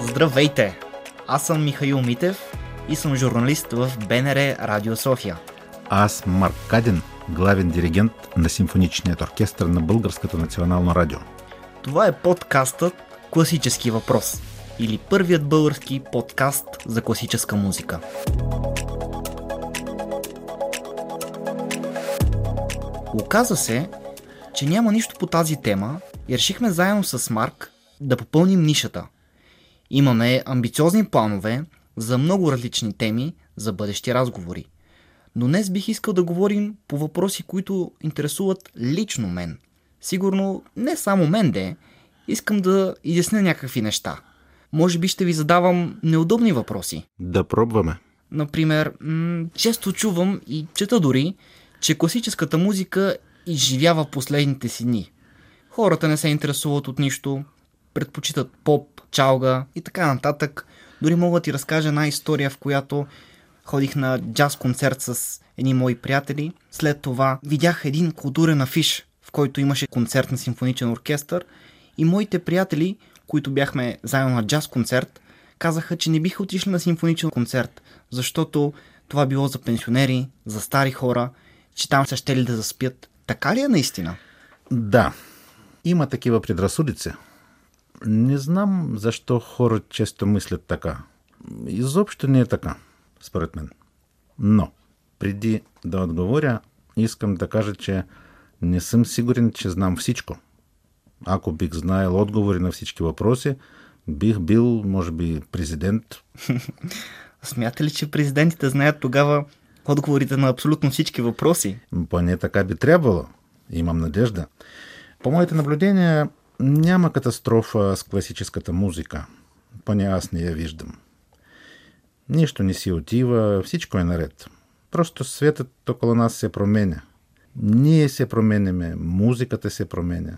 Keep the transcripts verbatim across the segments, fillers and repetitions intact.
Здравейте! Аз съм Михаил Митев и съм журналист в БНР Радио София. Аз Марк Кадин, главен диригент на Симфоничният оркестър на Българското национално радио. Това е подкастът Класически въпрос или първият български подкаст за класическа музика. Оказа се, че няма нищо по тази тема и решихме заедно с Марк да попълним нишата. Имаме амбициозни планове за много различни теми за бъдещи разговори. Но днес бих искал да говорим по въпроси, които интересуват лично мен. Сигурно не само мен де, искам да изясня някакви неща. Може би ще ви задавам неудобни въпроси. Да пробваме. Например, м- често чувам и чета дори, че класическата музика изживява последните си дни. Хората не се интересуват от нищо, предпочитат поп, чалга и така нататък. Дори мога да ти разкажа една история, в която ходих на джаз концерт с едни мои приятели. След това видях един културен афиш, в който имаше концерт на симфоничен оркестър и моите приятели, които бяхме заедно на джаз концерт, казаха, че не биха отишли на симфоничен концерт, защото това било за пенсионери, за стари хора, че там са щели да заспят. Така ли е наистина? Да, има такива предразсудици. Не знам защо хора често мислят така. Изобщо не е така, според мен. Но, преди да отговоря, искам да кажа, че не съм сигурен, че знам всичко. Ако бих знаел отговори на всички въпроси, бих бил, може би, президент. Смята ли, че президентите знаят тогава отговорите на абсолютно всички въпроси? Поне така би трябвало. Имам надежда. По моите наблюдения, няма катастрофа с класическата музика. Поне аз не я виждам. Нищо не си отива, всичко е наред. Просто светът около нас се променя. Ние се променяме, музиката се променя.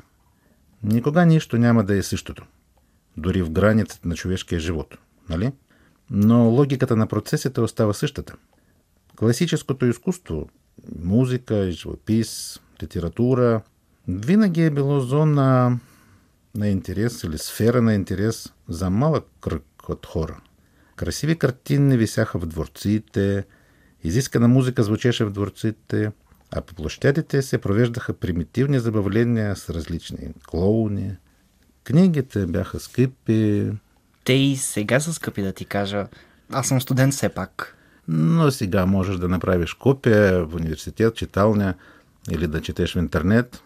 Никога нищо няма да е същото. Дори в границата на човешкия живот. Нали? Но логиката на процесите остава същата. Класическото изкуство, музика, живопис, литература, винаги е било зона на интерес или сфера на интерес за малък кръг от хора. Красиви картини висяха в дворците, изискана музика звучеше в дворците, а по площадите се провеждаха примитивни забавления с различни клоуни. Книгите бяха скъпи. Те и сега са скъпи, да ти кажа. Аз съм студент все пак. Но сега можеш да направиш копия в университет, читалня или да четеш в интернет.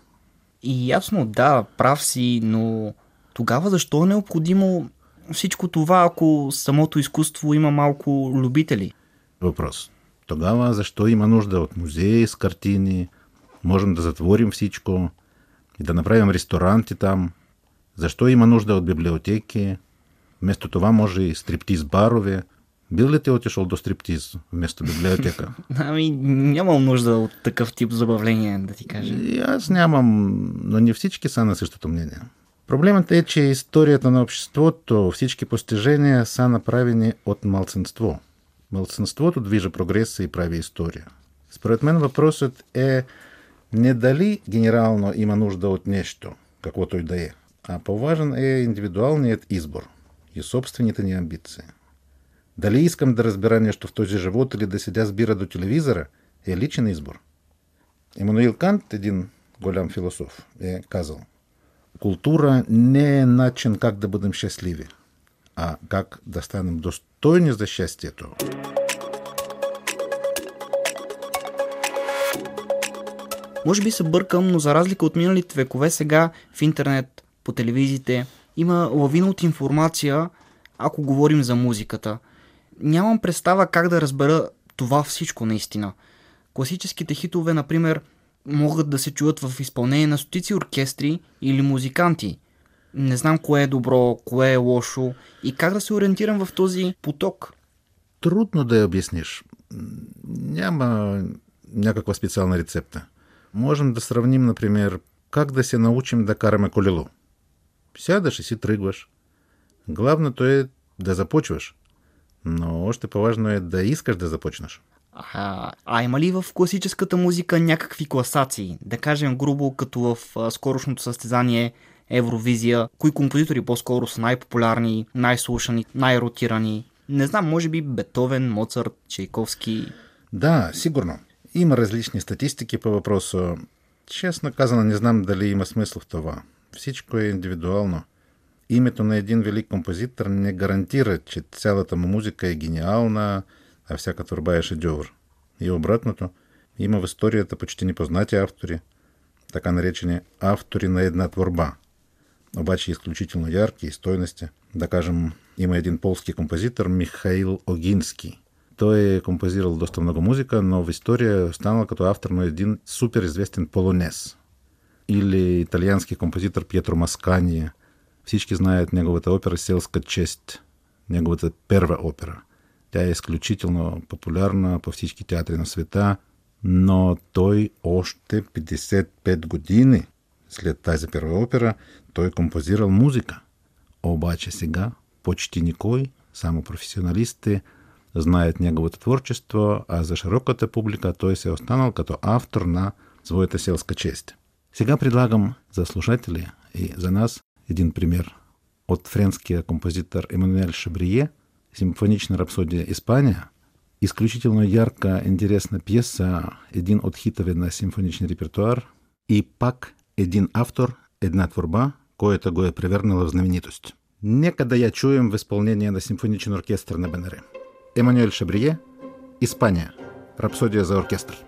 И ясно, да, прав си, но тогава защо е необходимо всичко това, ако самото изкуство има малко любители? Въпрос. Тогава защо има нужда от музеи с картини? Можем да затворим всичко и да направим ресторанти там. Защо има нужда от библиотеки? Вместо това може и стриптиз барове. Бил ли ти отишъл до стриптиз вместо библиотека? Ами нямам нужда от такъв тип забавление, да ти кажа. И аз нямам, но не всички са на същото мнение. Проблемът е, че историята на обществото, всички постижения са направени от малцинство. Малцинството движа прогреса и прави история. Според мен въпросът е не дали генерално има нужда от нещо, каквото и да е, а по-важен е индивидуалният избор и собствените ни амбиции. Дали искам да разбера нещо в този живот или да седя с бира до телевизора, е личен избор. Имануил Кант, един голям философ, е казал: култура не е начин как да бъдем щастливи, а как да станем достойни за щастието. Може би се бъркам, но за разлика от миналите векове, сега в интернет, по телевизиите, има лавина от информация, ако говорим за музиката. Нямам представа как да разбера това всичко наистина. Класическите хитове, например, могат да се чуят в изпълнение на стотици оркестри или музиканти. Не знам кое е добро, кое е лошо и как да се ориентирам в този поток. Трудно да я обясниш. Няма някаква специална рецепта. Можем да сравним, например, как да се научим да караме колело. Сядаш и си тръгваш. Главното е да започваш. Но още по-важно е да искаш да започнеш. А, а има ли в класическата музика някакви класации? Да кажем грубо, като в а, скорошното състезание Евровизия, кои композитори по-скоро са най-популярни, най-слушани, най-ротирани. Не знам, може би Бетовен, Моцарт, Чайковски. Да, сигурно. Има различни статистики по въпроса. Честно казано, не знам дали има смисъл в това. Всичко е индивидуално. Името на един велик композитор не гарантира, че цялата му музика е гениална, а всяка творба е шедьовър. И обратното, има в историята почти непознати автори, така наречени автори на една творба. Обаче изключително ярки и стойности. Да кажем, има един полски композитор Михаил Огински. Той е композирал доста много музика, но в история е останал като автор на един супер известен полонез. Или италиански композитор Пьетро Маскани. Всички знаят неговата опера «Селска чест», неговата първа опера. Тя е изключително популярна по всички театри на света, но той още петдесет и пет години след тази първа опера той композирал музика. Обаче сега почти никой, само професионалисти, знаят неговото творчество, а за широката публика той се е останал като автор на своята селска чест. Сега предлагам за слушатели и за нас един пример от френския композитор Емануел Шабрие, симфонична рапсодия «Испания». Изключително ярка, интересна пиеса, един от хитове на симфоничния репертуар и пак един автор, една творба, която го е превърнала в знаменитост. Нека да я чуем в изпълнение на симфоничен оркестър на БНР. Емануел Шабрие, «Испания», рапсодия за оркестър.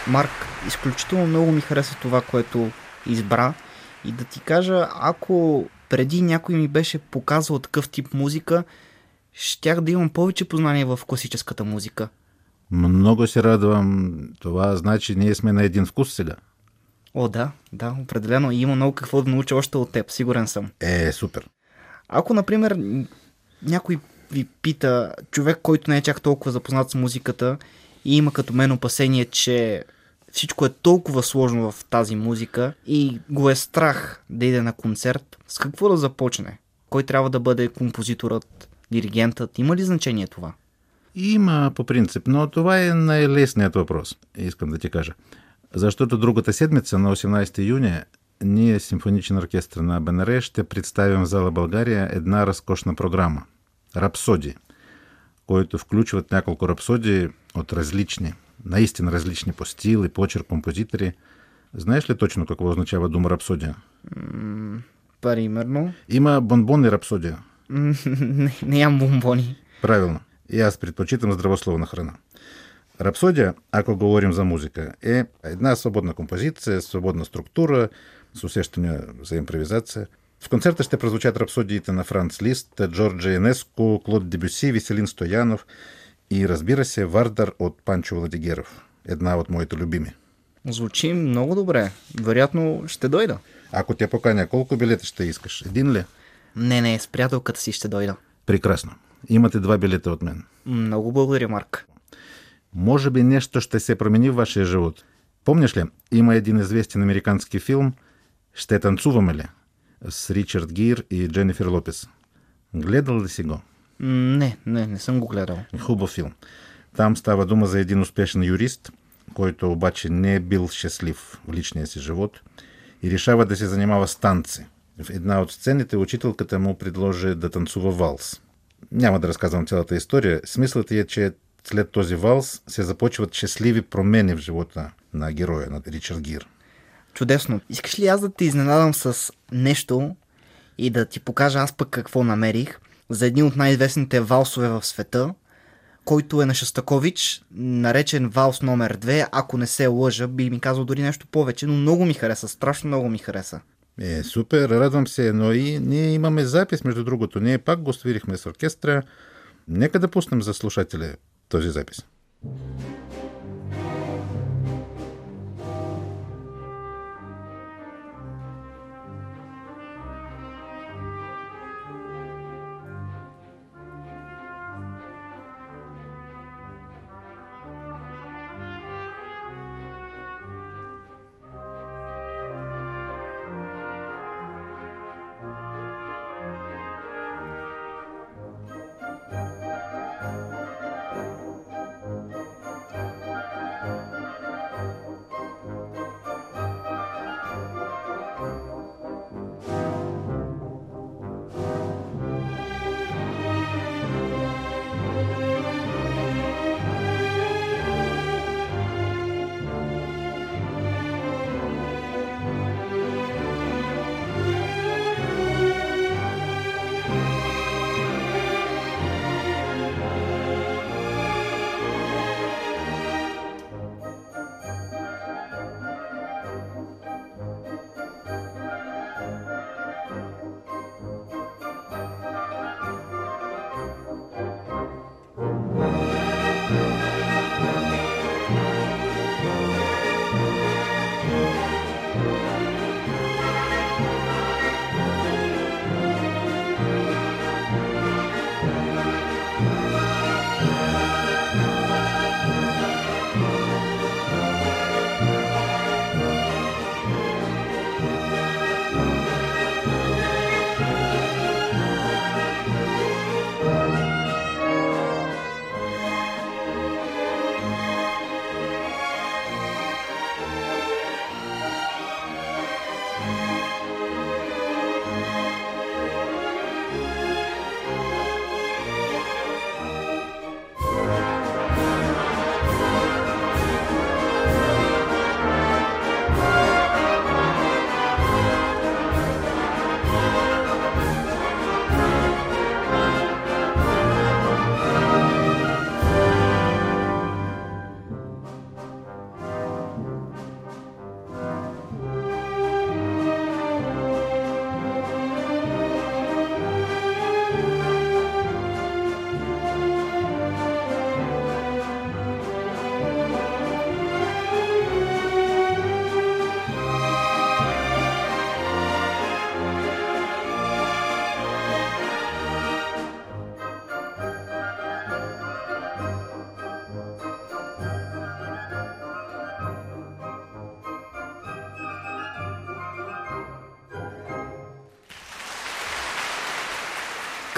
Марк, изключително много ми хареса това, което избра. И да ти кажа, ако преди някой ми беше показал такъв тип музика, щях да имам повече познание в класическата музика. Много се радвам. Това значи ние сме на един вкус сега. О, да, да, определено. И има много какво да науча още от теб, сигурен съм. Е, супер. Ако, например, някой ви пита, човек, който не е чак толкова запознат с музиката и има като мен опасение, че всичко е толкова сложно в тази музика и го е страх да иде на концерт, с какво да започне? Кой трябва да бъде композиторът, диригентът? Има ли значение това? Има по принцип, но това е най-лесният въпрос, искам да ти кажа. Защото другата седмица, на осемнадесети юни, ние, Симфоничен оркестър на БНР, ще представим в зала България една разкошна програма – рапсодии, които включват няколко рапсодии от различни, наистина различни по стил и почерк композитори. Знаеш ли точно какво означава дума рапсодия? М- примерно? Има бонбон и рапсодия. не, не ям бомбони. Правилно. И аз предпочитам здравословна храна. Рапсодия, ако говорим за музика, е една свободна композиция, свободна структура, с усещания за импровизация. В концерта ще прозвучат рапсодиите на Франц Лист, Джорджа Енеско, Клод Дебюси, Веселин Стоянов и, разбира се, Вардар от Панчо Владигеров. Една от моите любими. Звучи много добре. Вероятно ще дойда. Ако те поканя, колко билета ще искаш? Един ли? Не, не, с приятелката си ще дойда. Прекрасно. Имате два билета от мен. Много благодаря, Марк. Може би нещо ще се промени в вашия живот. Помниш ли, има един известен американски филм «Ще танцуваме ли?» с Ричард Гир и Дженифер Лопес. Гледал ли си го? Не, не, не съм го гледал. Хубав филм. Там става дума за един успешен юрист, който обаче не е бил щастлив в личния си живот и решава да се занимава с танци. В една от сцените учителката му предложи да танцува валс. Няма да разказвам цялата история. Смислът е, че след този валс се започват щастливи промени в живота на героя, на Ричард Гир. Чудесно. Искаш ли аз да те изненадам с нещо и да ти покажа аз пък какво намерих за един от най-известните валсове в света, който е на Шостакович, наречен валс номер две. Ако не се лъжа, би ми казал дори нещо повече, но много ми хареса, страшно много ми хареса. Е, супер, радвам се, но и ние имаме запис, между другото. Ние пак го свирихме с оркестра. Нека да пуснем за слушатели този запис.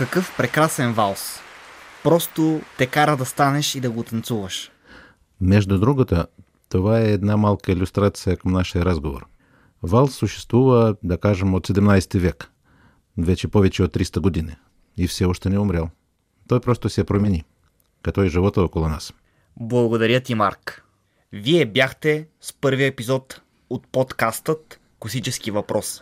Какъв прекрасен валс. Просто те кара да станеш и да го танцуваш. Между другото, това е една малка илюстрация към нашия разговор. Валс съществува, да кажем, от седемнайсети век. Вече повече от триста години. И все още не е умрял. Той просто се промени, като и живота около нас. Благодаря ти, Марк. Вие бяхте с първия епизод от подкастът Класически въпрос.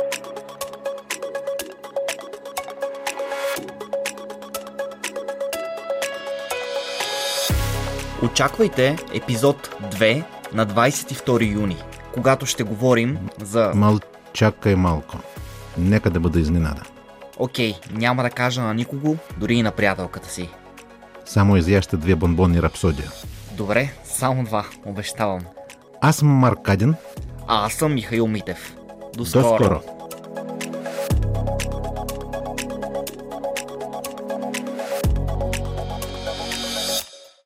Очаквайте епизод две на двайсет и втори юни, когато ще говорим за... Мал, чакай малко. Нека да бъда изненада. Окей, няма да кажа на никого, дори и на приятелката си. Само изяща две бонбонни рапсодия. Добре, само два, обещавам. Аз съм Марк Кадин. А аз съм Михаил Митев. До До скоро. скоро.